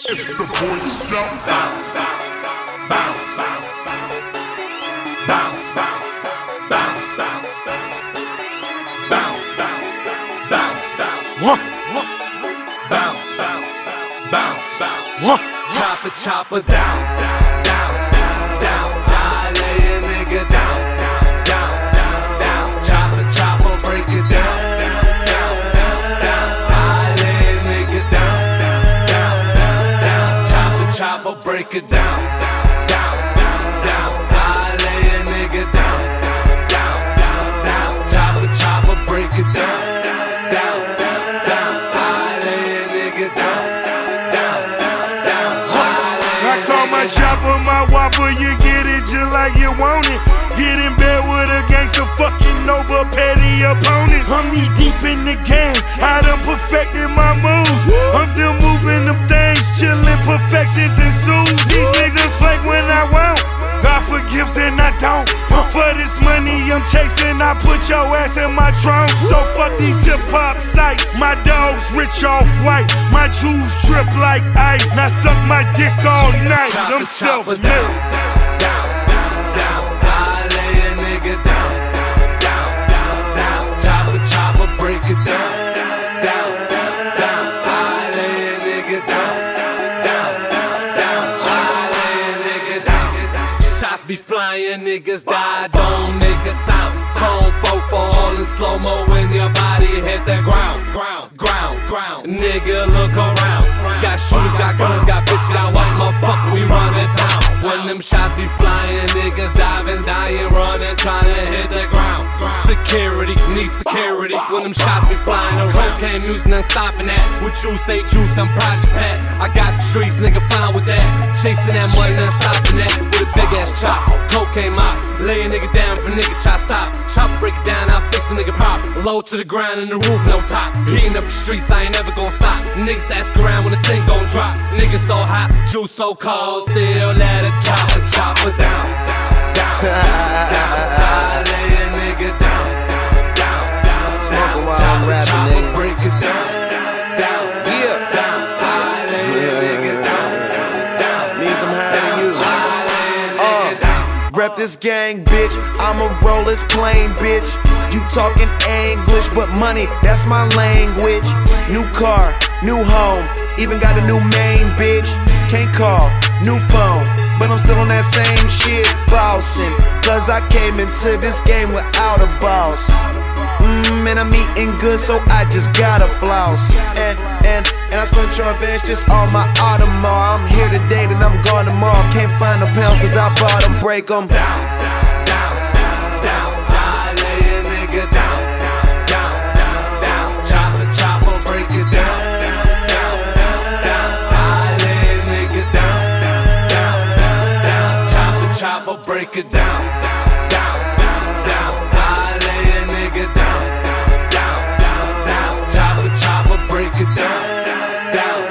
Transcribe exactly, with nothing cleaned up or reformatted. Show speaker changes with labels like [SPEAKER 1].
[SPEAKER 1] It's the Boy Scout.
[SPEAKER 2] Bounce, bounce, bounce, bounce, bounce, bounce, bounce, bounce, bounce, bounce, bounce, bounce,
[SPEAKER 3] What?
[SPEAKER 2] bounce, bounce, bounce, bounce.
[SPEAKER 3] What?
[SPEAKER 2] Chop it, chop it down, down, down, down. I lay a nigga down, down, down, down. Chop it, chop it, break it down, down, down, down. I lay a nigga down, down, down, down. Chop it, chop it, break it down, down, down. I lay a nigga down, down, down. Chop it, chop it, break it down, down, down. I lay a nigga down, down, down.
[SPEAKER 3] I call my chopper my whopper, you get it just like you want it. Get in bed with a gangster, fucking over petty opponents. I'm knee deep in the game, I done perfected my moves. I'm still moving them things, chillin', perfections ensues. These niggas fake when I won't, God forgives and I don't. For this money I'm chasing, I put your ass in my trunk. So fuck these hip-hop sites. My dogs rich off white, my jewels drip like ice. Now suck my dick all night,
[SPEAKER 2] Chop
[SPEAKER 3] I'm
[SPEAKER 2] it, chop it
[SPEAKER 3] self-made.
[SPEAKER 2] down, down, down, down. I lay a nigga down, down, down, down. Chop it, chop it, break it down, down, down. I lay a nigga down, down, down. I lay a nigga down. Shots be flying, niggas die, don't make a sound. Chrome four for all in slow-mo when your body hit the ground, ground, ground, ground. Nigga, look around. Got shooters, got guns, got bitches, got white motherfucker, we running town. When them shots be flying, niggas diving, dying, running, trying to hit the ground. Security, need security. When them shots be flying, the cocaine music, none stopping that. What you say, juice, I'm Project Pat. I got the streets, nigga, fine with that. Chasing that money, none stopping that. With a big ass chop, cocaine mop. Lay a nigga down for nigga try stop. Chop, break it down, I'll fix a nigga pop. Low to the ground and the roof, no top. Heating up the streets, I ain't never gonna stop. Niggas ask around when the thing gon' drop. Niggas so hot, juice so cold, still let it chop it, chop it down, down, down, down. I lay a nigga down, down, down,
[SPEAKER 4] Smoking while
[SPEAKER 2] chop
[SPEAKER 4] I'm
[SPEAKER 2] it,
[SPEAKER 4] rapping,
[SPEAKER 2] chop it,
[SPEAKER 4] nigga.
[SPEAKER 2] break it down, down,
[SPEAKER 4] Yeah.
[SPEAKER 2] down. I lay a nigga down, down.
[SPEAKER 4] Means I'm high to you.
[SPEAKER 2] I lay a nigga down.
[SPEAKER 4] Rep this gang, bitch. I'ma roll this plane, bitch. You talking English, but money, that's my language. New car, new home, even got a new main, bitch. Can't call, new phone, but I'm still on that same shit, bossing. Cause I came into this game without a boss. Mmm, and I'm eating good, so I just gotta floss. And, and, and I spent your advance just on my Audemars. I'm here today, then I'm gone tomorrow. Can't find a pound, cause I bought them, break them.
[SPEAKER 2] Down, down, down, down, down. I lay a nigga down, down, down, down. Chop it, chop it, break it down, down, down. I lay a nigga down, down, down. Chop it, chop it, break it down, down, down. I lay a nigga down, down, down. Chop it, chop it, break it down, down.